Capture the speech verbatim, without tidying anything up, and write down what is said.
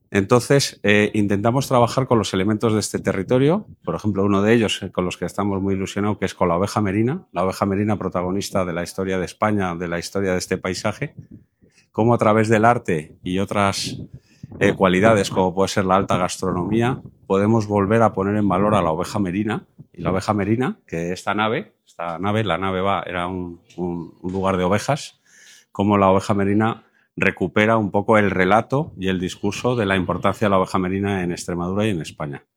Entonces, eh, intentamos trabajar con los elementos de este territorio. Por ejemplo, uno de ellos eh, con los que estamos muy ilusionados, que es con la oveja merina, la oveja merina protagonista de la historia de España, de la historia de este paisaje, cómo a través del arte y otras eh, cualidades, como puede ser la alta gastronomía, podemos volver a poner en valor a la oveja merina. Y la oveja merina, que esta nave, esta nave, la nave va, era un, un, un lugar de ovejas, cómo la oveja merina recupera un poco el relato y el discurso de la importancia de la oveja merina en Extremadura y en España.